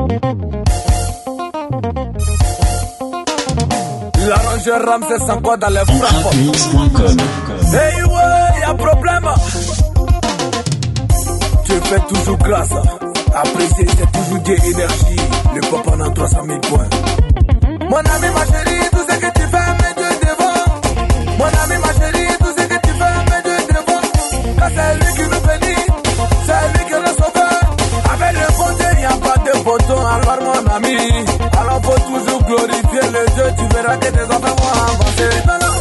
L'arrangeur Ramsès sans quoi dans les frappes. Hey ouais, y'a problème. Tu fais toujours grâce. Apprécier c'est toujours des énergies. Le papa en a 300 000 points. Mon ami ma chérie, tout ce que tu fais, mets Dieu devant. Mon ami ma chérie, tout ce que tu fais, mets Dieu devant. Car c'est lui qui nous bénit, c'est lui qui nous sauve. Avec le bon Dieu, il n'y a pas de photo. Alors mon ami, alors faut toujours glorifier le Dieu. Tu verras que tes enfants vont avancer.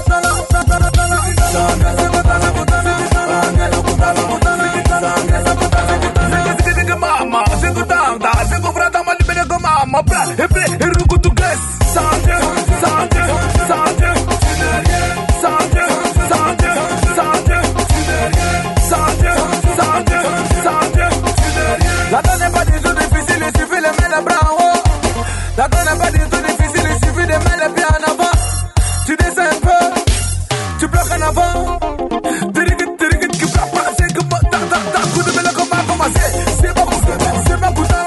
La donne n'est pas du tout difficile, il suffit de mettre les bras en haut. La donne n'est pas du tout difficile, il suffit de mettre les pieds en avant. Tu descends un peu, tu bloques en avant. C'est pas pour talent, c'est pas pour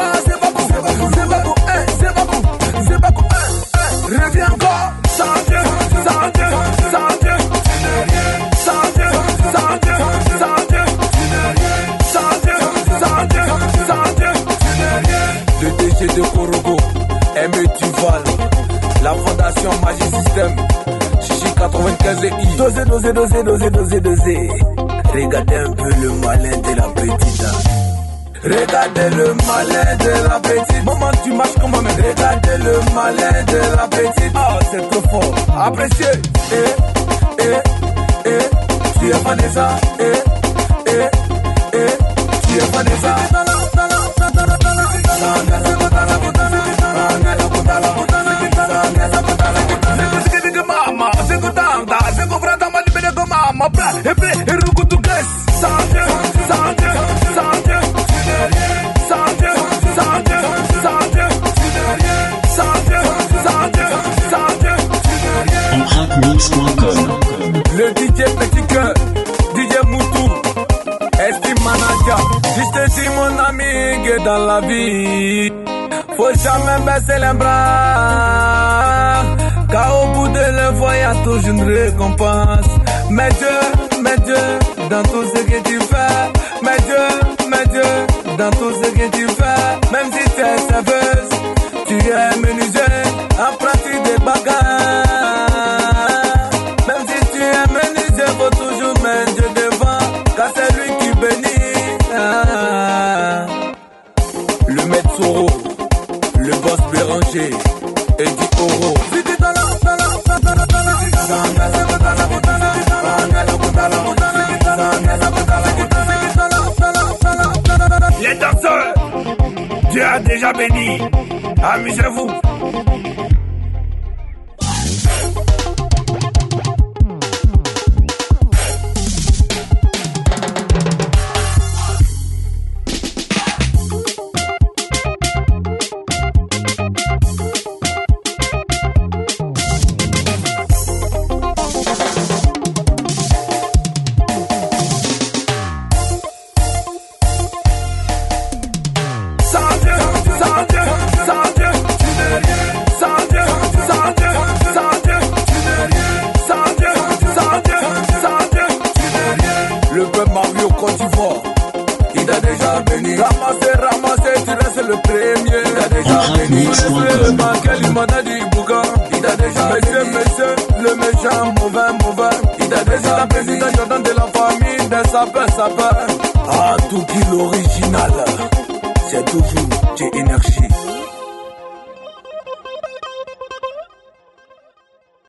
reviens encore, sans Dieu, sans Dieu, sans Dieu, tu n'es rien, sans Dieu, sans Dieu, sans Dieu, tu n'es rien, sans Dieu, sans Dieu, sans Dieu, tu n'es rien. Le DG de Korogo, Aimé Duval, la fondation Magic System, Chichi 95 I. Dosé. Regardez un peu le malin de la petite. Regardez le malin de la petite. Maman, tu marches comme moi, mais regardez le malin de la petite. Oh, c'est trop fort. Appréciez. Tu es Vanessa. Tu es Vanessa. Le DJ Petit Cœur, DJ Moutou, Estime Manager, juste si mon ami est dans la vie, faut jamais baisser les bras, car au bout de l'œuvre y a toujours une récompense. Mais Dieu, dans tout ce que tu fais, mais Dieu, dans tout ce que tu fais, même si tu es serveuse, tu es menuisier, apprenti des bagages. Faut toujours mettre Dieu devant, car c'est lui qui bénit. Le maître Soro, le boss Béranger, Eddie Oro. Les danseurs, Dieu a déjà béni. Amusez-vous. Ramasser, tu restes le premier. Il a déjà béni le banquet, l'imana du Bougan. Il a déjà monsieur, le méchant, mauvais. Il a déjà président Jordan de la famille des sapins. Ah, tout qui l'original, c'est toujours j'ai énergie.